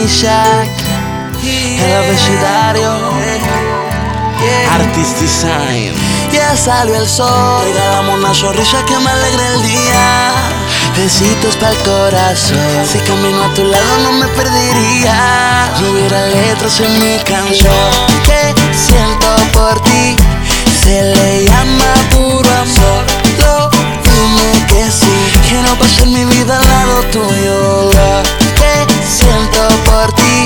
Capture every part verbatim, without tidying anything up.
Isaac, el abecedario, Artist Design. Ya salió el sol, regalamos una sonrisa que me alegre el día. Besitos pa'l corazón, si camino a tu lado no me perdería. No hubiera letras en mi canción que siento por ti, se le llama puro amor. Lo dime que sí, quiero pasar mi vida al lado tuyo. Lo que siento por ti,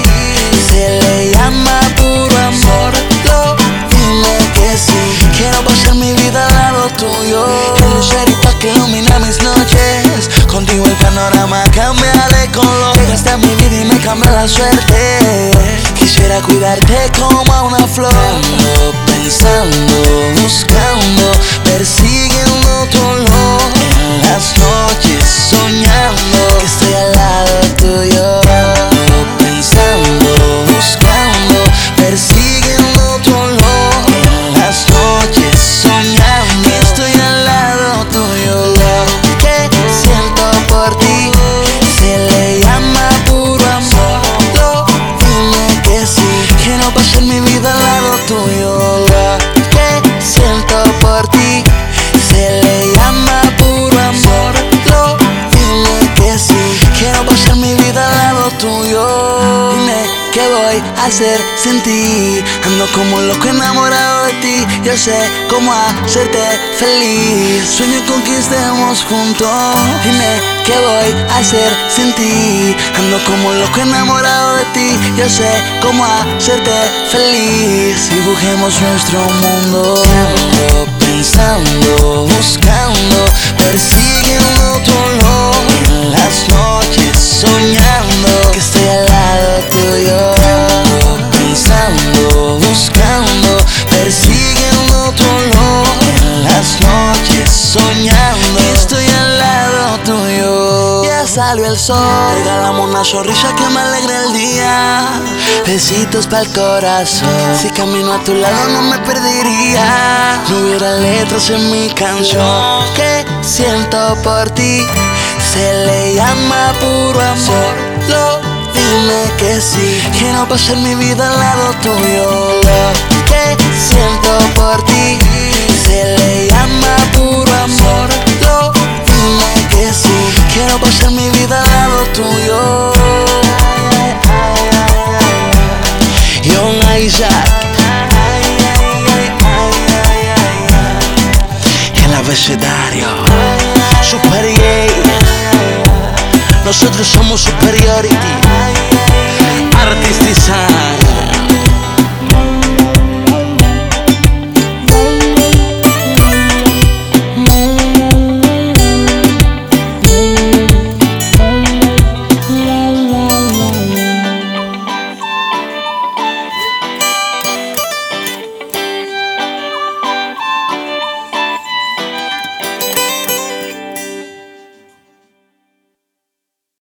se le llama puro amor. Lo dime que sí, quiero pasar mi vida al lado tuyo. El lucerito que ilumina mis noches, contigo el panorama cambia de color. Llegaste a mi vida y me cambia la suerte. Quisiera cuidarte como a una flor. Ando pensando, buscando, persiguiendo tu olor. En las noches soñando que estoy al lado tuyo. Ando pensando, buscando, persiguiendo tu olor. En las noches soñando que estoy al lado tuyo. Lo que siento por ti, se le llama puro amor. Lo dime que sí, quiero pasar mi vida al lado tuyo. Lo que siento por ti, se le llama puro amor. Lo dime que sí, quiero pasar mi vida al lado tuyo. Dime qué voy a hacer sin ti, ando como un loco enamorado de ti. Yo sé cómo hacerte feliz, sueño con que estemos juntos. Dime qué voy a hacer sin ti, ando como un loco enamorado de ti. Yo sé cómo hacerte feliz, dibujemos nuestro mundo. Ando pensando, buscando, persiguiendo tu olor. En las noches soñando que estoy al lado tuyo. Ando pensando, buscando, persiguiendo tu olor. En las noches soñando que estoy al lado tuyo. Ya salió el sol, regalamos una sonrisa que me alegre el día. Besitos pa'l corazón, si camino a tu lado no me perdería. No hubiera letras en mi canción que siento por ti, se le llama puro amor. Lo dime que sí, quiero pasar mi vida al lado tuyo. Lo que siento por ti, se le llama puro amor. Lo dime que sí, quiero pasar mi vida al lado tuyo. Young Isaac, el abecedario, Superior. Nosotros somos Superiority, Artist Design.